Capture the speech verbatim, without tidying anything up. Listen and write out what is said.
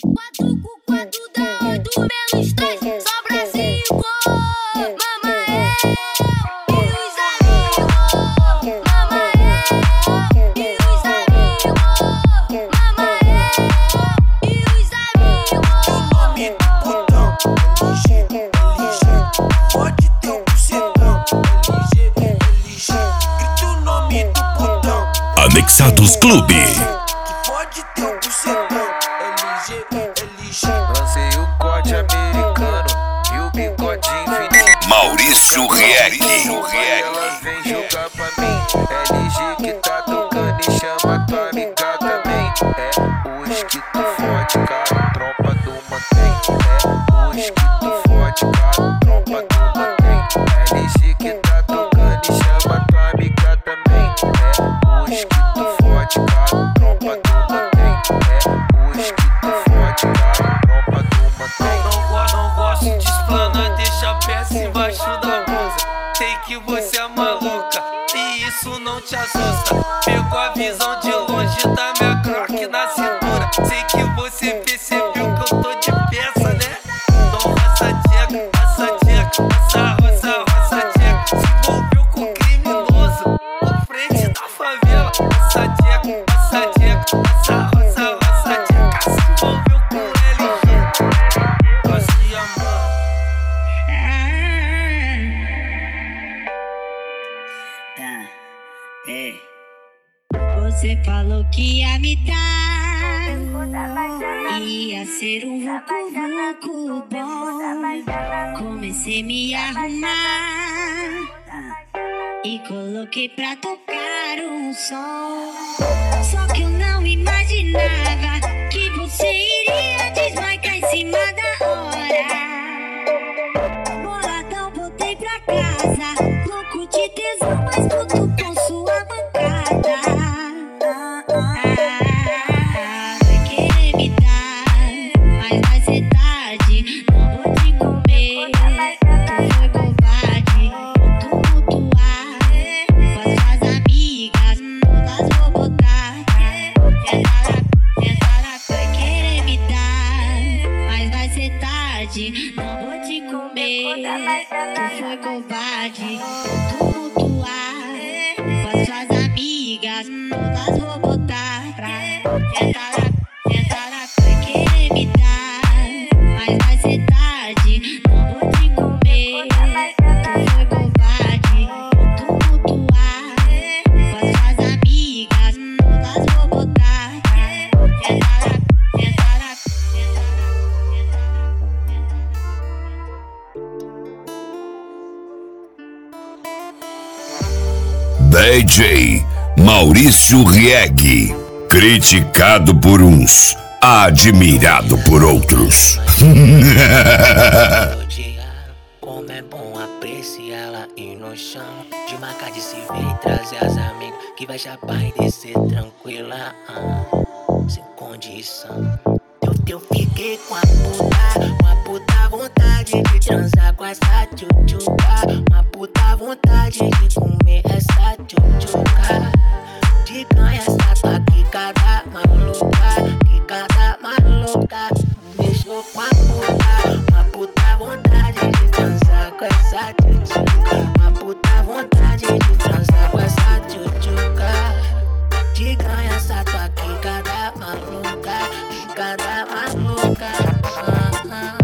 Quatro com quatro dá oito menos três, sobra cinco. Mama eu e os amigos. Mama eu e os amigos. Mama eu e os amigos. O nome do putão, L G, L G. Pode ter um bucetão, L G, L G. Grita o nome do putão, Anexados Clube. que pode ter um bucetão, L G, L G. Lancei o corte americano e o bigode infinito. Maurício Rieg. Ela vem jogar pra mim. L G que tá tocando e chama tua amiga também. É hoje que tu fode, cara, tropa do mantém. É hoje que tu fode, cara, tropa do mantém. L G que tá tocando e chama tua amiga também. É hoje que tu fode, cara, tropa do mantém. É hoje que tu fode, cara, tropa do mantém. Não gosto, não gosto de explanar, deixa a peça embaixo da blusa. Sei que você é maluca e isso não te assusta. Pegou a visão de longe da minha croque na cintura. Sei que você percebeu que eu tô de peça, né? Então roça tcheca, roça tcheca, roça, roça, roça tcheca. Se envolveu com criminoso, à frente da favela. Roça tcheca, roça tcheca, roça, roça, roça tcheca. Se envolveu com L G, nós se amamos. Tá, é. Você falou que ia me dar, ia ser um vucu-vucu bom. Comecei a me arrumar e coloquei pra tocar um som. Só que eu não imaginava que você iria desmarcar em cima da hora. Boladão, voltei pra casa, louco de tesão, mas puto com sua bancada. Vai querer me dar, mas vai ser tarde. Não vou te comer, tu foi covarde. Vou tumultuar com as suas amigas, todas vou botar. Sentada, sentada, vai querer me dar, mas vai ser tarde. Não vou te comer, tu foi covarde. Vou tumultuar com as suas amigas, todas vou botar. Sentada, sentada, vai querer me dar, mas vai ser tarde. Não vou te comer, tu foi covarde. Vou tumultuar com as suas amigas, todas vou botar. Sentada, sentada, D J Maurício Rieg. Criticado por uns, admirado por outros. Como é bom apreciá-la e no chão de marcar de se ver e trazer as amigas que vai chapar e descer tranquila, ah, sem condição. Eu, eu fiquei com a puta, uma puta vontade de transar com essa tchutchuca, uma puta vontade de comer essa tchutchuca. De ganha essa tua quicada maluca, quicada maluca. Deixou com a puta, uma puta vontade de transar com essa tchutchuca, uma puta vontade de transar com essa tchutchuca. De ganha essa tua quicada maluca, quicada maluca. Ah, ah.